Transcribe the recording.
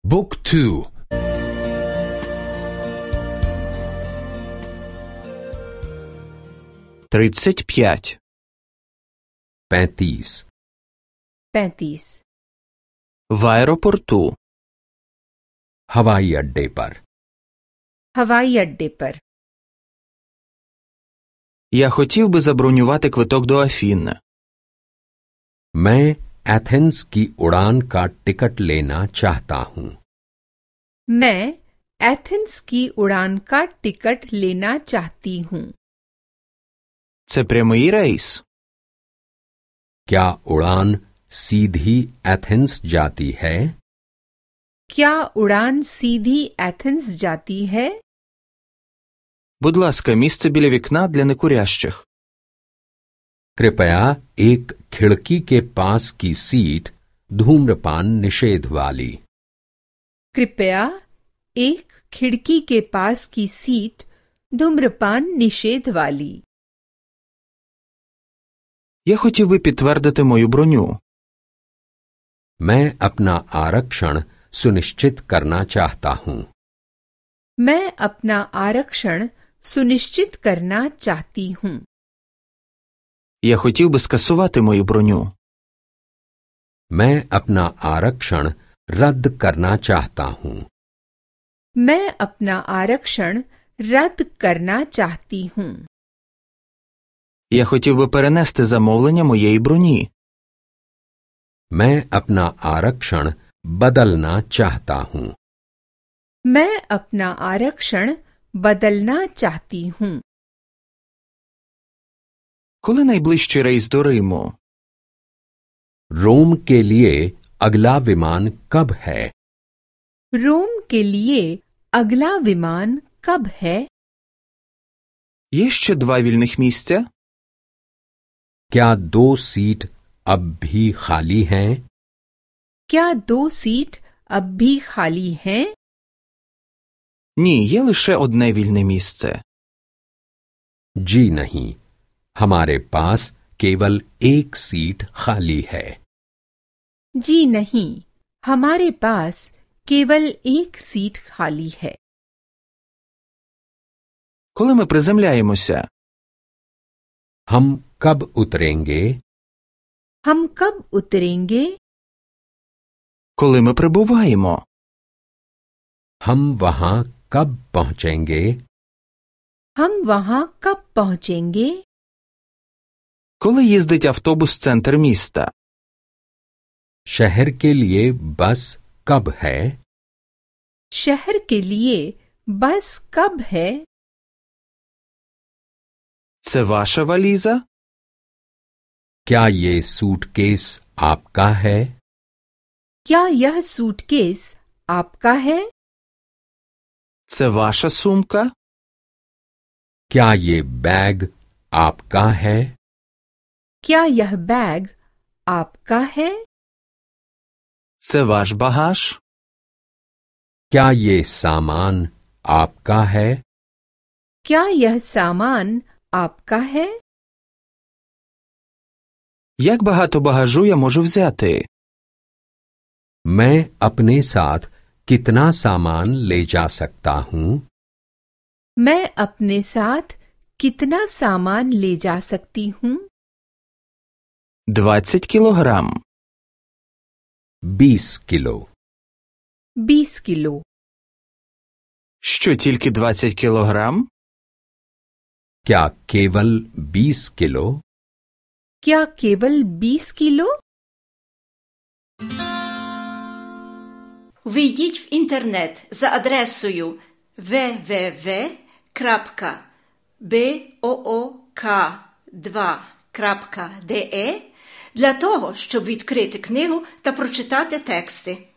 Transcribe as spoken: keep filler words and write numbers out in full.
Book two. тридцать пять. पैंतीस. पैंतीस. В аэропорту. हवाई अड्डे पर. हवाई अड्डे पर. Я хотів би забронювати квиток до Афін. मैं एथेंस की उड़ान का टिकट लेना चाहता हूँ. मैं एथेंस की उड़ान का टिकट लेना चाहती हूँ. Це прямий рейс. क्या उड़ान सीधी एथेंस जाती है? क्या उड़ान सीधी एथेंस जाती है? Будь ласка, місце біля вікна для некурящих. कृपया एक खिड़की के पास की सीट धूम्रपान निषेध वाली. कृपया एक खिड़की के पास की सीट धूम्रपान निषेध वाली. Я хотів би підтвердити мою броню. मैं अपना आरक्षण सुनिश्चित करना चाहता हूँ. मैं अपना आरक्षण सुनिश्चित करना चाहती हूँ. Я хотів би скасувати мою броню. मैं अपना आरक्षण रद्द करना चाहता हूँ. मैं अपना आरक्षण रद्द करना चाहती हूँ. Я хотів би перенести замовлення моєї броні. मैं अपना आरक्षण बदलना चाहता हूँ. मैं अपना आरक्षण बदलना चाहती हूँ. Коли найближчий рейс до Риму? रोम के लिए अगला विमान कब है? रोम के लिए अगला विमान कब है? Є ще два вільних місця? क्या दो सीट अब भी खाली हैं? क्या दो सीट अब भी खाली हैं? Ні, є лише одне вільне місце. जी नहीं, हमारे पास केवल एक सीट खाली है. जी नहीं, हमारे पास केवल एक सीट खाली है. Коли ми приземляємося? हम कब उतरेंगे? हम कब उतरेंगे? Коли ми прибуваємо? हम वहाँ कब पहुँचेंगे? हम वहाँ कब पहुँचेंगे? Коли їздить автобус в центр міста? शहर के लिए बस कब है? शहर के लिए बस कब है? Це ваша валіза? क्या ये सूटकेस आपका है? क्या यह सूटकेस आपका है? Це ваша сумка? क्या ये बैग आपका है? क्या यह बैग आपका है? Це ваш багаж? क्या ये सामान आपका है? क्या यह सामान आपका है? Як багато багажу я можу взяти? मैं अपने साथ कितना सामान ले जा सकता हूँ? मैं अपने साथ कितना सामान ले जा सकती हूँ? двадцять кілограм. बीस किलो. बीस किलो. Що, тільки двадцять кілограм? क्या केवल बीस किलो? क्या केवल बीस किलो? Ввійдіть в інтернет за адресою дабл-ю дабл-ю дабл-ю крапка буок два крапка де для того, щоб відкрити книгу та прочитати тексти.